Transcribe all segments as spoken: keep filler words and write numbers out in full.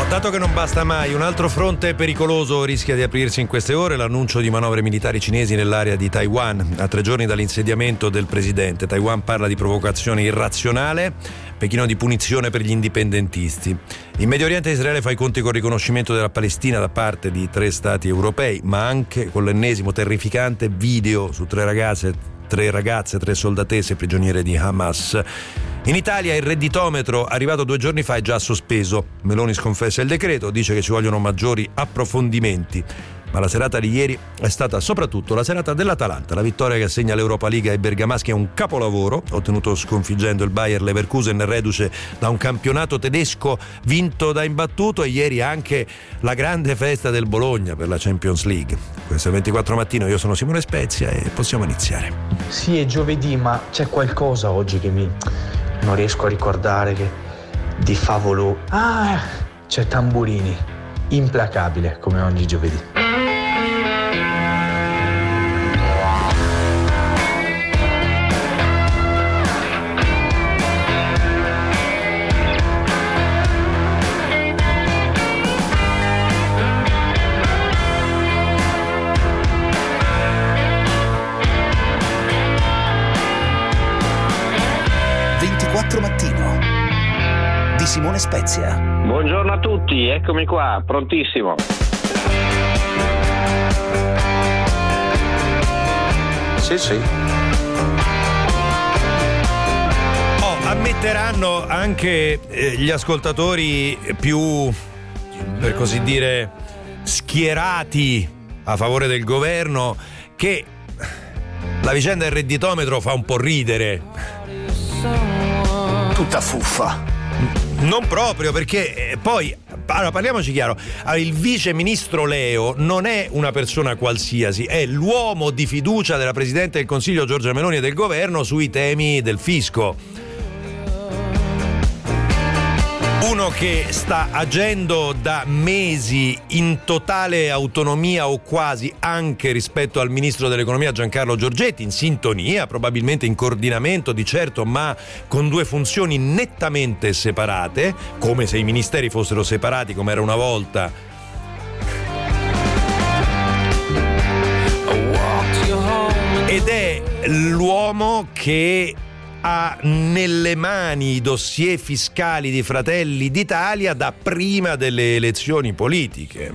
Dato che non basta mai, un altro fronte pericoloso rischia di aprirsi in queste ore: l'annuncio di manovre militari cinesi nell'area di Taiwan. A tre giorni dall'insediamento del presidente, Taiwan parla di provocazione irrazionale, Pechino di punizione per gli indipendentisti. In Medio Oriente Israele fa i conti col riconoscimento della Palestina da parte di tre stati europei, ma anche con l'ennesimo terrificante video su tre ragazze Tre ragazze, tre soldatesse prigioniere di Hamas. In Italia il redditometro, arrivato due giorni fa, è già sospeso. Meloni sconfessa il decreto, dice che ci vogliono maggiori approfondimenti. Ma la serata di ieri è stata soprattutto la serata dell'Atalanta. La vittoria che assegna l'Europa League ai bergamaschi è un capolavoro, ottenuto sconfiggendo il Bayer Leverkusen, reduce da un campionato tedesco vinto da imbattuto, e ieri anche la grande festa del Bologna per la Champions League. Questo è il ventiquattro mattino, io sono Simone Spezia e possiamo iniziare. Sì, è giovedì, ma c'è qualcosa oggi che mi non riesco a ricordare, che di favolo. Ah, c'è Tamburini, implacabile come ogni giovedì. Mattino di Simone Spezia. Buongiorno a tutti, eccomi qua, prontissimo. Sì, sì. Oh, ammetteranno anche eh, gli ascoltatori più, per così dire, schierati a favore del governo, che la vicenda del redditometro fa un po' ridere. Tutta fuffa. Non proprio, perché poi, allora parliamoci chiaro, il vice ministro Leo non è una persona qualsiasi, è l'uomo di fiducia della Presidente del Consiglio Giorgia Meloni e del governo sui temi del fisco. Uno che sta agendo da mesi in totale autonomia o quasi, anche rispetto al ministro dell'economia Giancarlo Giorgetti, in sintonia, probabilmente in coordinamento di certo, ma con due funzioni nettamente separate, come se i ministeri fossero separati come era una volta. Ed è l'uomo che ha nelle mani i dossier fiscali di Fratelli d'Italia da prima delle elezioni politiche.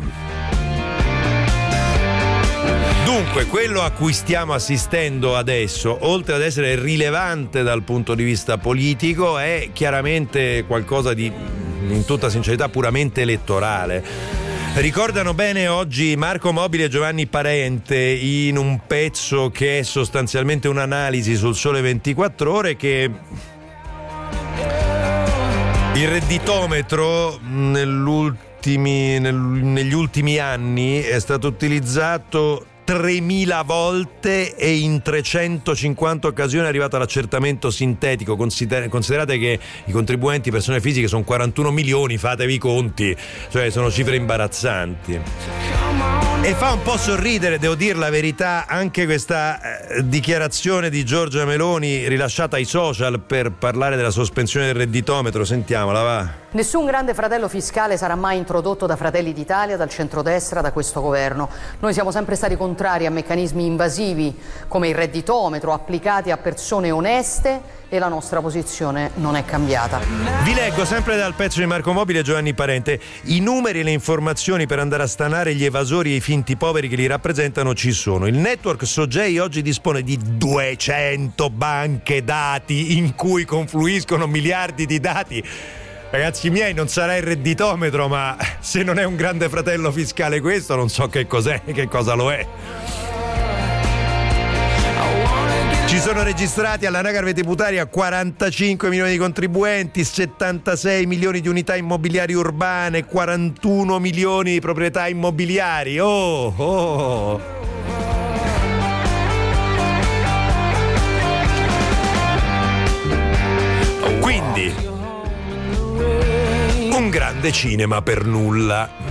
Dunque, quello a cui stiamo assistendo adesso, oltre ad essere rilevante dal punto di vista politico, è chiaramente qualcosa di, in tutta sincerità, puramente elettorale. Ricordano bene oggi Marco Mobile e Giovanni Parente in un pezzo che è sostanzialmente un'analisi sul Sole ventiquattro Ore, che il redditometro nell'ultimi, nel, negli ultimi anni è stato utilizzato tremila volte e in trecentocinquanta occasioni è arrivato all'accertamento sintetico. Consider- considerate che i contribuenti persone fisiche sono quarantuno milioni, fatevi i conti, cioè sono cifre imbarazzanti. E fa un po' sorridere, devo dire la verità, anche questa eh, dichiarazione di Giorgia Meloni rilasciata ai social per parlare della sospensione del redditometro. Sentiamola, va. Nessun grande fratello fiscale sarà mai introdotto da Fratelli d'Italia, dal centrodestra, da questo governo. Noi siamo sempre stati contrari a meccanismi invasivi come il redditometro applicati a persone oneste, e la nostra posizione non è cambiata. Vi leggo sempre dal pezzo di Marco Mobile e Giovanni Parente. I numeri e le informazioni per andare a stanare gli evasori e i finti poveri che li rappresentano ci sono. Il network Sogei oggi dispone di duecento banche dati in cui confluiscono miliardi di dati. Ragazzi miei, non sarà il redditometro, ma se non è un grande fratello fiscale questo, non so che cos'è, che cosa lo è. Ci sono registrati all'anagrafe tributaria quarantacinque milioni di contribuenti, settantasei milioni di unità immobiliari urbane, quarantuno milioni di proprietà immobiliari. Oh, oh. Quindi, un grande cinema per nulla.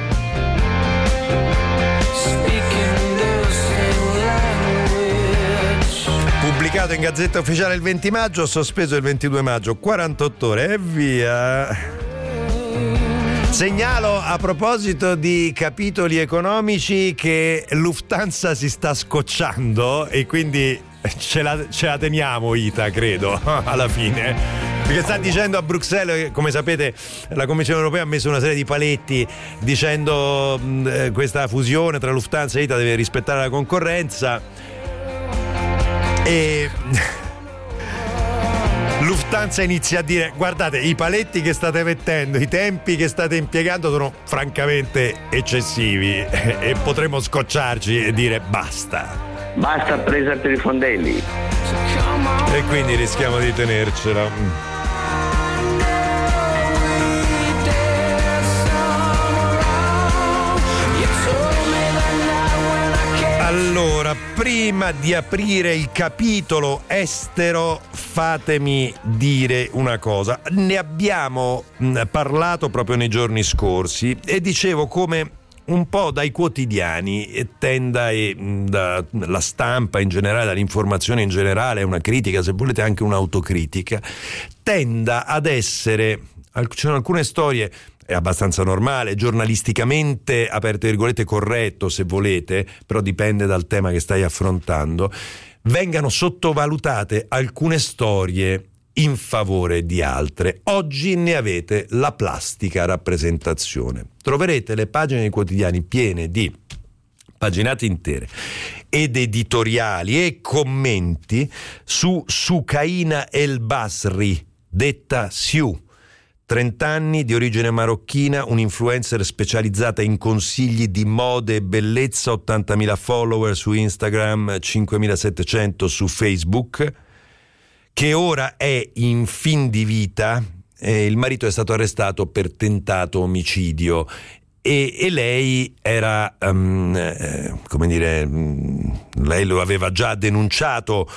Pubblicato in Gazzetta Ufficiale il venti maggio, sospeso il ventidue maggio, quarantotto ore e via. Segnalo a proposito di capitoli economici che Lufthansa si sta scocciando e quindi ce la, ce la teniamo Ita, credo, alla fine. Perché sta dicendo a Bruxelles, come sapete, la Commissione Europea ha messo una serie di paletti dicendo mh, questa fusione tra Lufthansa e Ita deve rispettare la concorrenza e Lufthansa inizia a dire: guardate, i paletti che state mettendo, i tempi che state impiegando sono francamente eccessivi e potremmo scocciarci e dire basta. Basta presa per i fondelli. E quindi rischiamo di tenercela. Allora, prima di aprire il capitolo estero, fatemi dire una cosa. Ne abbiamo parlato proprio nei giorni scorsi e dicevo come un po' dai quotidiani tenda e dalla stampa in generale, dall'informazione in generale, una critica, se volete anche un'autocritica, tenda ad essere, ci sono alcune storie, è abbastanza normale, giornalisticamente, aperte virgolette, corretto se volete, però dipende dal tema che stai affrontando, vengano sottovalutate alcune storie in favore di altre. Oggi ne avete la plastica rappresentazione. Troverete le pagine dei quotidiani piene di paginate intere ed editoriali e commenti su Sukaina El Basri, detta Siu, trenta anni, di origine marocchina, un'influencer specializzata in consigli di mode e bellezza, ottantamila follower su Instagram, cinquemilasettecento su Facebook, che ora è in fin di vita. Eh, il marito è stato arrestato per tentato omicidio e, e lei era, um, eh, come dire, um, lei lo aveva già denunciato.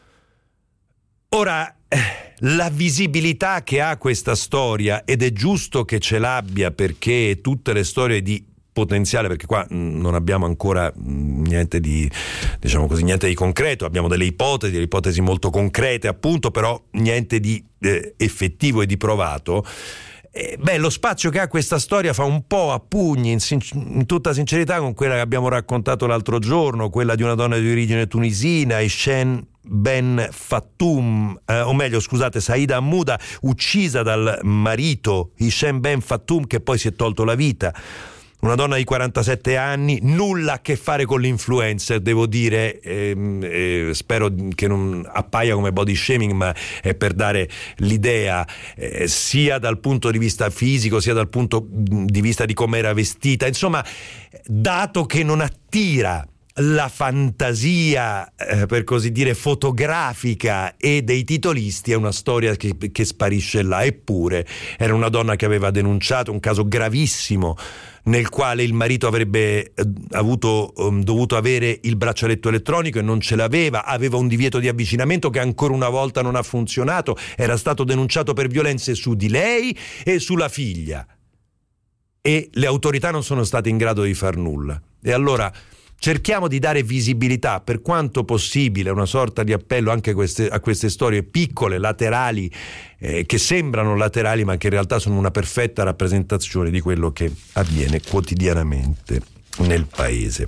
Ora, la visibilità che ha questa storia, ed è giusto che ce l'abbia perché tutte le storie di potenziale, perché qua non abbiamo ancora niente di, diciamo così, niente di concreto, abbiamo delle ipotesi, delle ipotesi molto concrete appunto, però niente di eh, effettivo e di provato. Eh, beh, lo spazio che ha questa storia fa un po' a pugni, in, sin- in tutta sincerità, con quella che abbiamo raccontato l'altro giorno, quella di una donna di origine tunisina, Hichem Ben Fattoum, eh, o meglio scusate, Saida Hamouda, uccisa dal marito Hichem Ben Fattoum, che poi si è tolto la vita. Una donna di quarantasette anni, nulla a che fare con l'influencer, devo dire, ehm, eh, spero che non appaia come body shaming, ma è per dare l'idea eh, sia dal punto di vista fisico sia dal punto di vista di come era vestita, insomma, dato che non attira la fantasia, eh, per così dire, fotografica e dei titolisti, è una storia che, che sparisce là. Eppure era una donna che aveva denunciato un caso gravissimo nel quale il marito avrebbe eh, avuto um, dovuto avere il braccialetto elettronico e non ce l'aveva, aveva un divieto di avvicinamento che ancora una volta non ha funzionato, era stato denunciato per violenze su di lei e sulla figlia e le autorità non sono state in grado di far nulla. E allora cerchiamo di dare visibilità per quanto possibile, una sorta di appello anche a queste, a queste storie piccole, laterali, eh, che sembrano laterali ma che in realtà sono una perfetta rappresentazione di quello che avviene quotidianamente nel paese.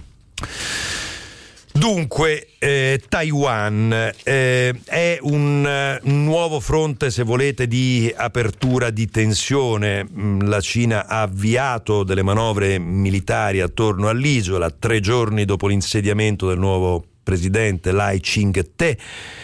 Dunque, eh, Taiwan eh, è un uh, nuovo fronte, se volete, di apertura di tensione. La Cina ha avviato delle manovre militari attorno all'isola tre giorni dopo l'insediamento del nuovo presidente Lai Ching-te.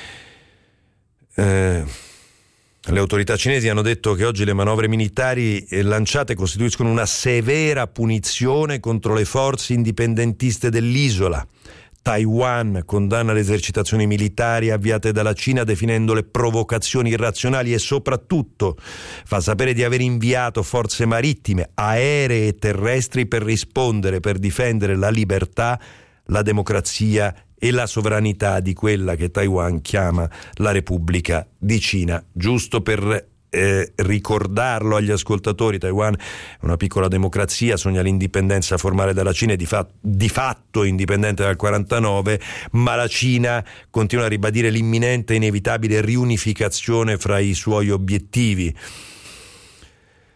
Eh, le autorità cinesi hanno detto che oggi le manovre militari lanciate costituiscono una severa punizione contro le forze indipendentiste dell'isola. Taiwan condanna le esercitazioni militari avviate dalla Cina definendole provocazioni irrazionali e soprattutto fa sapere di aver inviato forze marittime, aeree e terrestri per rispondere, per difendere la libertà, la democrazia e la sovranità di quella che Taiwan chiama la Repubblica di Cina. Giusto per Eh, ricordarlo agli ascoltatori, Taiwan è una piccola democrazia, sogna l'indipendenza formale dalla Cina, è di, fa- di fatto indipendente dal quarantanove, ma la Cina continua a ribadire l'imminente e inevitabile riunificazione fra i suoi obiettivi. Eh,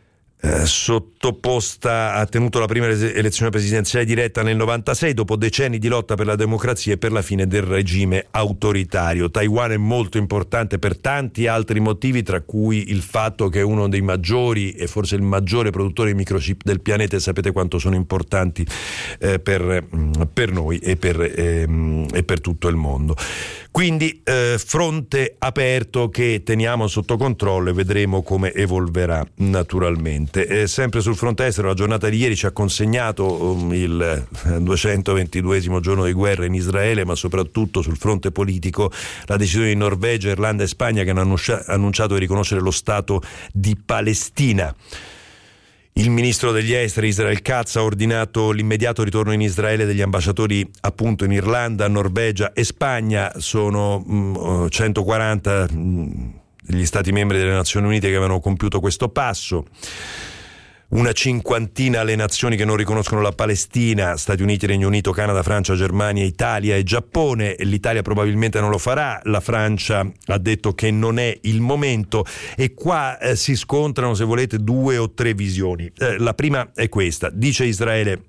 eh, sottoposta, ha tenuto la prima elezione presidenziale diretta nel novantasei dopo decenni di lotta per la democrazia e per la fine del regime autoritario. Taiwan è molto importante per tanti altri motivi, tra cui il fatto che è uno dei maggiori e forse il maggiore produttore di microchip del pianeta, e sapete quanto sono importanti eh, per, per noi e per, ehm, e per tutto il mondo. Quindi eh, fronte aperto che teniamo sotto controllo e vedremo come evolverà naturalmente. Eh, sempre sul fronte estero, la giornata di ieri ci ha consegnato um, il duecentoventiduesimo giorno di guerra in Israele, ma soprattutto sul fronte politico la decisione di Norvegia, Irlanda e Spagna che hanno annuncia- annunciato di riconoscere lo Stato di Palestina. Il ministro degli esteri Israel Katz ha ordinato l'immediato ritorno in Israele degli ambasciatori appunto in Irlanda, Norvegia e Spagna. Sono mh, centoquaranta mh, gli stati membri delle Nazioni Unite che avevano compiuto questo passo. Una cinquantina le nazioni che non riconoscono la Palestina: Stati Uniti, Regno Unito, Canada, Francia, Germania, Italia e Giappone. L'Italia probabilmente non lo farà, la Francia ha detto che non è il momento, e qua eh, si scontrano, se volete, due o tre visioni. Eh, la prima è questa: dice Israele,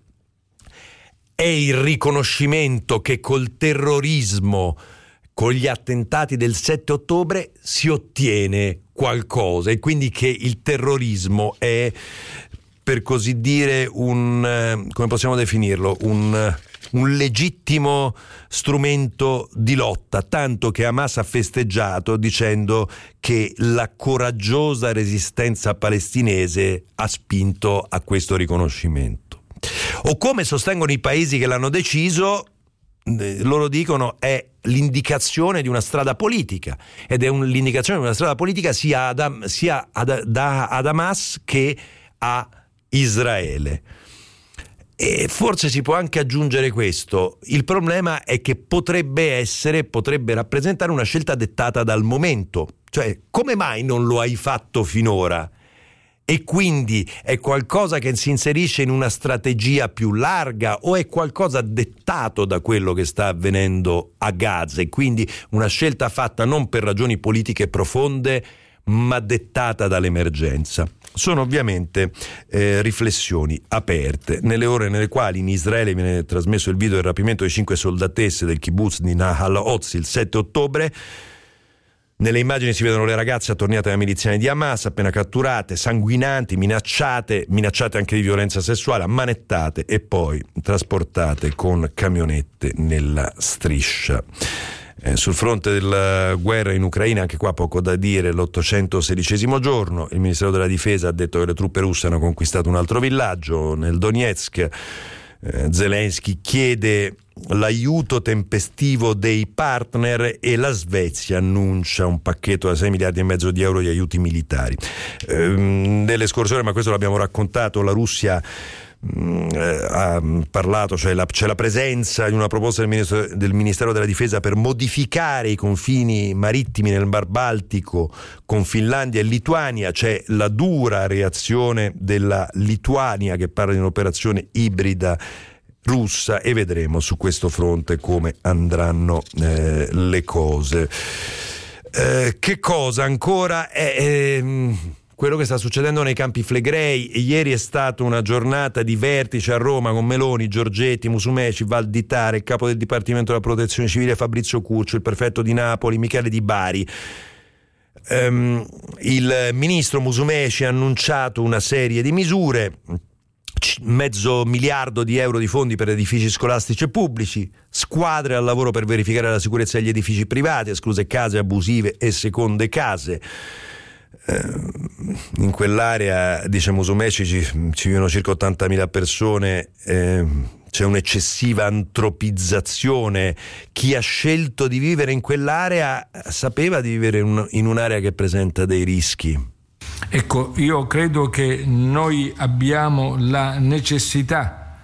è il riconoscimento che col terrorismo, con gli attentati del sette ottobre si ottiene qualcosa, e quindi che il terrorismo è, per così dire, un, come possiamo definirlo, un, un legittimo strumento di lotta, tanto che Hamas ha festeggiato dicendo che la coraggiosa resistenza palestinese ha spinto a questo riconoscimento. O come sostengono i paesi che l'hanno deciso, loro dicono è l'indicazione di una strada politica, ed è un, l'indicazione di una strada politica sia, ad, sia ad, da, ad Hamas che a Israele. E forse si può anche aggiungere questo: il problema è che potrebbe essere, potrebbe rappresentare una scelta dettata dal momento, cioè come mai non lo hai fatto finora? E quindi è qualcosa che si inserisce in una strategia più larga, o è qualcosa dettato da quello che sta avvenendo a Gaza, e quindi una scelta fatta non per ragioni politiche profonde ma dettata dall'emergenza? Sono ovviamente eh, riflessioni aperte. Nelle ore nelle quali in Israele viene trasmesso il video del rapimento di cinque soldatesse del kibbutz di Nahal Oz il sette ottobre, nelle immagini si vedono le ragazze attorniate dai miliziani di Hamas, appena catturate, sanguinanti, minacciate, minacciate anche di violenza sessuale, ammanettate e poi trasportate con camionette nella striscia. Eh, sul fronte della guerra in Ucraina, anche qua poco da dire, l'ottocentosedicesimo giorno, il Ministero della Difesa ha detto che le truppe russe hanno conquistato un altro villaggio nel Donetsk. Eh, Zelensky chiede l'aiuto tempestivo dei partner e la Svezia annuncia un pacchetto da sei miliardi e mezzo di euro di aiuti militari. Eh, nelle scorse ore, ma questo l'abbiamo raccontato, la Russia mh, eh, ha parlato, cioè la, c'è la presenza di una proposta del Ministero, del Ministero della Difesa per modificare i confini marittimi nel Mar Baltico con Finlandia e Lituania. C'è la dura reazione della Lituania che parla di un'operazione ibrida russa, e vedremo su questo fronte come andranno eh, le cose. Eh, che cosa ancora è eh, quello che sta succedendo nei Campi Flegrei? Ieri è stata una giornata di vertice a Roma con Meloni, Giorgetti, Musumeci, Valditare, il capo del Dipartimento della Protezione Civile Fabrizio Curcio, il prefetto di Napoli Michele Di Bari. Um, il ministro Musumeci ha annunciato una serie di misure: mezzo miliardo di euro di fondi per edifici scolastici e pubblici, squadre al lavoro per verificare la sicurezza degli edifici privati, escluse case abusive e seconde case. Eh, in quell'area, dice Musumeci, ci, ci vivono circa ottantamila persone, eh, c'è un'eccessiva antropizzazione. Chi ha scelto di vivere in quell'area sapeva di vivere in, in un'area che presenta dei rischi. Ecco, io credo che noi abbiamo la necessità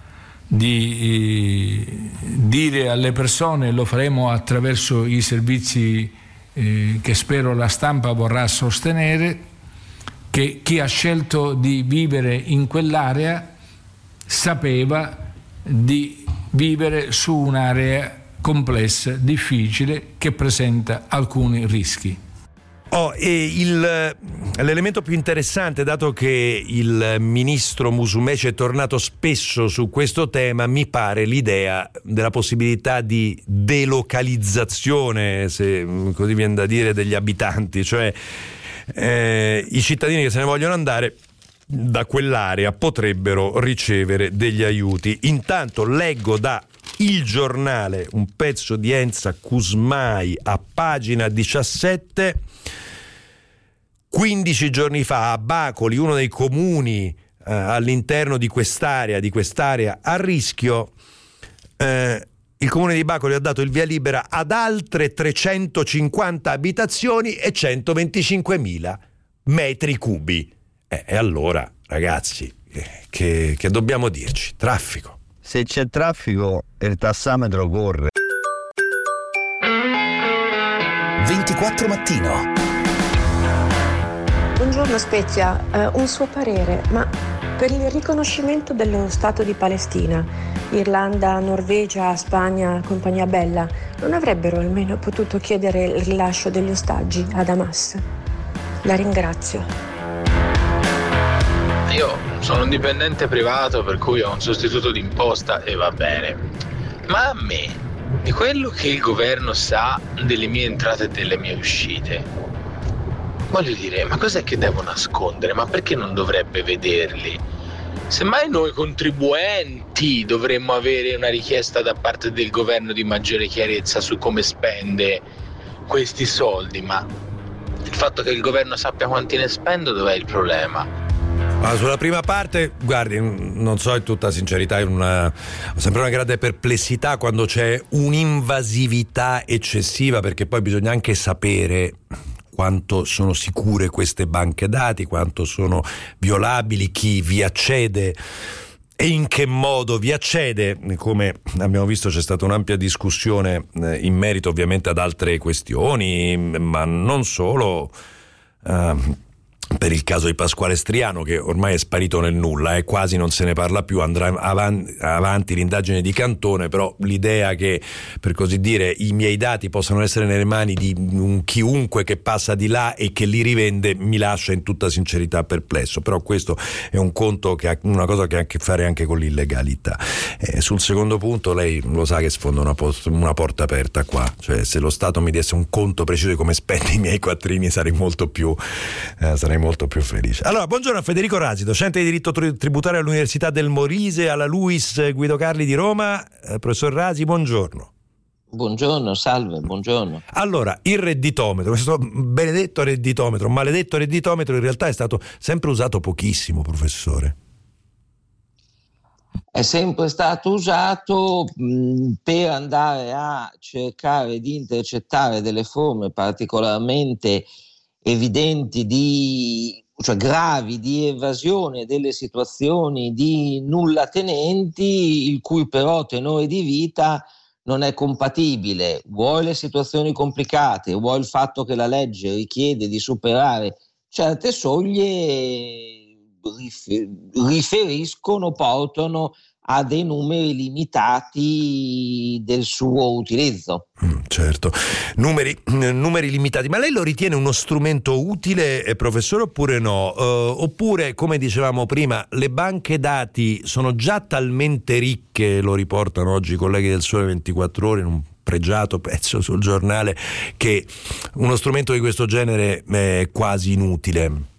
di eh, dire alle persone, lo faremo attraverso i servizi eh, che spero la stampa vorrà sostenere, che chi ha scelto di vivere in quell'area sapeva di vivere su un'area complessa, difficile, che presenta alcuni rischi. Oh, e il, l'elemento più interessante, dato che il ministro Musumeci è tornato spesso su questo tema, mi pare l'idea della possibilità di delocalizzazione, se così viene da dire, degli abitanti, cioè eh, i cittadini che se ne vogliono andare da quell'area potrebbero ricevere degli aiuti. Intanto leggo da Il Giornale un pezzo di Enza Cusmai a pagina diciassette. quindici giorni fa a Bacoli, uno dei comuni eh, all'interno di quest'area, di quest'area a rischio, eh, il comune di Bacoli ha dato il via libera ad altre trecentocinquanta abitazioni e centoventicinquemila metri cubi. Eh, e allora, ragazzi, che, che dobbiamo dirci? Traffico. Se c'è traffico, il tassametro corre. ventiquattro mattino. Buongiorno Spezia, uh, un suo parere, ma per il riconoscimento dello Stato di Palestina, Irlanda, Norvegia, Spagna, compagnia bella, non avrebbero almeno potuto chiedere il rilascio degli ostaggi ad Hamas? La ringrazio. Io sono un dipendente privato, per cui ho un sostituto d'imposta e va bene. Ma a me, di quello che il governo sa delle mie entrate e delle mie uscite, voglio dire, ma cos'è che devo nascondere? Ma perché non dovrebbe vederli? Semmai noi contribuenti dovremmo avere una richiesta da parte del governo di maggiore chiarezza su come spende questi soldi, ma il fatto che il governo sappia quanti ne spendo, dov'è il problema? Ma sulla prima parte, guardi, non so, in tutta sincerità, una, ho sempre una grande perplessità quando c'è un'invasività eccessiva, perché poi bisogna anche sapere quanto sono sicure queste banche dati, quanto sono violabili, chi vi accede e in che modo vi accede. Come abbiamo visto, c'è stata un'ampia discussione in merito ovviamente ad altre questioni, ma non solo. Uh, per il caso di Pasquale Striano, che ormai è sparito nel nulla e eh, quasi non se ne parla più, andrà avanti, avanti l'indagine di Cantone, però l'idea che, per così dire, i miei dati possano essere nelle mani di un chiunque che passa di là e che li rivende mi lascia in tutta sincerità perplesso. Però questo è un conto che ha una cosa che ha a che fare anche con l'illegalità. Eh, sul secondo punto lei lo sa che sfonda una, post- una porta aperta qua, cioè se lo Stato mi desse un conto preciso di come spende i miei quattrini sarei molto più eh, sarei molto più felice. Allora, buongiorno a Federico Rasi, docente di diritto tributario all'Università del Molise, alla Luis Guido Carli di Roma. Eh, professor Rasi, buongiorno. Buongiorno, salve, buongiorno. Allora, il redditometro, questo benedetto redditometro, maledetto redditometro, in realtà è stato sempre usato pochissimo, professore. È sempre stato usato mh, per andare a cercare di intercettare delle forme particolarmente evidenti di, cioè gravi, di evasione delle situazioni di nulla tenenti, il cui però tenore di vita non è compatibile, vuoi le situazioni complicate, vuoi il fatto che la legge richiede di superare certe soglie, riferiscono, portano a dei numeri limitati del suo utilizzo. Mm, certo, numeri, numeri limitati, ma lei lo ritiene uno strumento utile, eh, professore, oppure no? Uh, oppure, come dicevamo prima, le banche dati sono già talmente ricche, lo riportano oggi i colleghi del Sole ventiquattro Ore in un pregiato pezzo sul giornale, che uno strumento di questo genere è quasi inutile?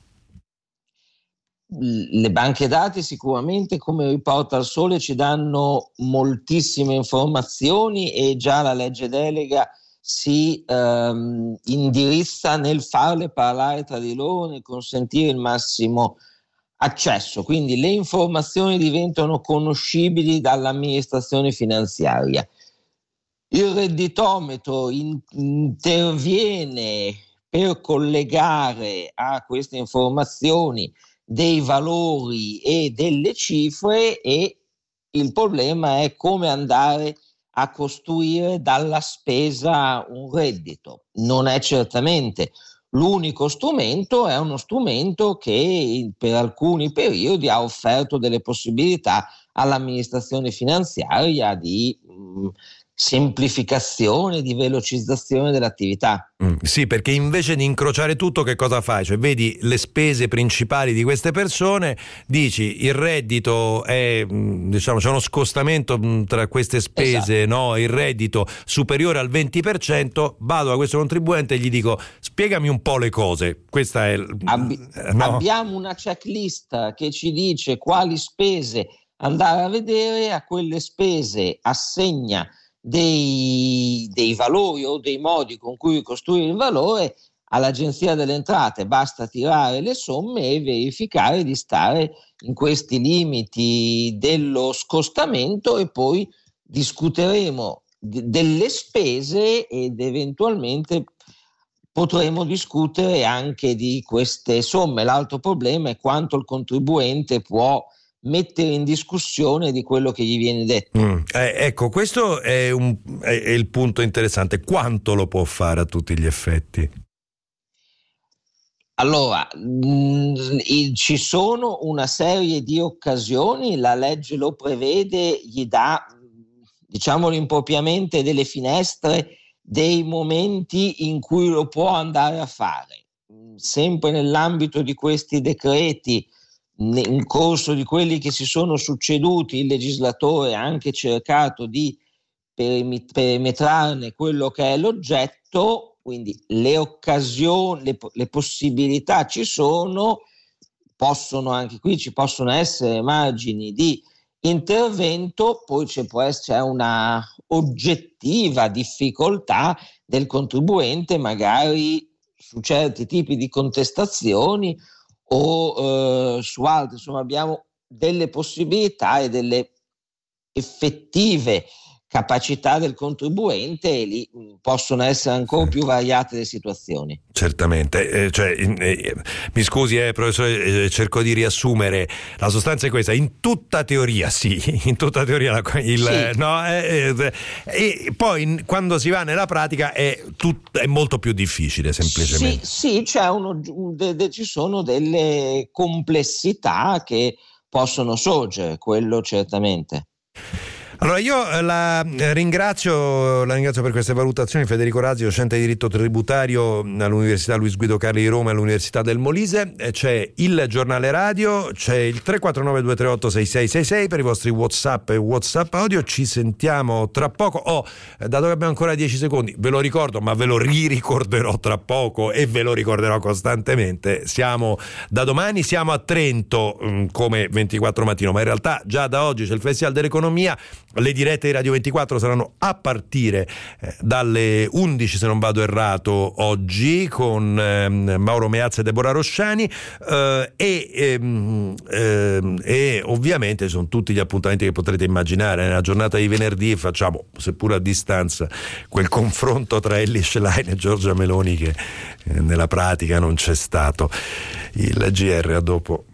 Le banche dati sicuramente, come riporta il Sole, ci danno moltissime informazioni e già la legge delega si ehm, indirizza nel farle parlare tra di loro, nel consentire il massimo accesso. Quindi le informazioni diventano conoscibili dall'amministrazione finanziaria. Il redditometro in- interviene per collegare a queste informazioni dei valori e delle cifre, e il problema è come andare a costruire dalla spesa un reddito. Non è certamente l'unico strumento, è uno strumento che per alcuni periodi ha offerto delle possibilità all'amministrazione finanziaria di mh, semplificazione, di velocizzazione dell'attività. Mm, sì, perché invece di incrociare tutto, che cosa fai? Cioè vedi le spese principali di queste persone, dici il reddito è, diciamo, c'è uno scostamento tra queste spese, esatto. No? Il reddito superiore al venti per cento, vado a questo contribuente e gli dico spiegami un po' le cose. Questa è Abbi- no? Abbiamo una checklist che ci dice quali spese andare a vedere, a quelle spese assegna Dei, dei valori o dei modi con cui costruire il valore. All'Agenzia delle Entrate basta tirare le somme e verificare di stare in questi limiti dello scostamento, e poi discuteremo d- delle spese ed eventualmente potremo discutere anche di queste somme. L'altro problema è quanto il contribuente può mettere in discussione di quello che gli viene detto. Mm. Eh, ecco, questo è, un, è, è il punto interessante. Quanto lo può fare a tutti gli effetti? Allora, mh, il, ci sono una serie di occasioni, la legge lo prevede, gli dà, diciamolo impropriamente, delle finestre, dei momenti in cui lo può andare a fare. Sempre nell'ambito di questi decreti, in corso di quelli che si sono succeduti, il legislatore ha anche cercato di perimetrarne quello che è l'oggetto, quindi le occasioni, le, le possibilità ci sono, possono anche qui ci possono essere margini di intervento, poi c'è, può essere una oggettiva difficoltà del contribuente magari su certi tipi di contestazioni o eh, su altri. Insomma, abbiamo delle possibilità e delle effettive capacità del contribuente, e lì mh, possono essere ancora più variate le situazioni. Certamente, eh, cioè, eh, mi scusi eh, professore, eh, cerco di riassumere. La sostanza è questa: in tutta teoria sì, in tutta teoria la, il, sì. No, eh, eh, e poi in, quando si va nella pratica è, tut, è molto più difficile semplicemente. Sì, sì, c'è uno, de, de, ci sono delle complessità che possono sorgere, quello certamente. Allora io la ringrazio, la ringrazio per queste valutazioni. Federico Razzi, docente di diritto tributario all'Università Luis Guido Carli di Roma e all'Università del Molise. C'è il giornale radio, c'è il tre quattro nove due tre otto sei sei sei sei per i vostri WhatsApp e WhatsApp audio. Ci sentiamo tra poco. Oh, dato che abbiamo ancora dieci secondi, ve lo ricordo, ma ve lo riricorderò tra poco e ve lo ricorderò costantemente. Siamo da domani, siamo a Trento come ventiquattro mattino, ma in realtà già da oggi c'è il Festival dell'Economia. Le dirette di Radio ventiquattro saranno a partire eh, dalle undici, se non vado errato, oggi con eh, Mauro Meazza e Deborah Rosciani, eh, e, ehm, ehm, e ovviamente sono tutti gli appuntamenti che potrete immaginare. Nella giornata di venerdì facciamo, seppur a distanza, quel confronto tra Elly Schlein e Giorgia Meloni che eh, nella pratica non c'è stato. Il G R a dopo.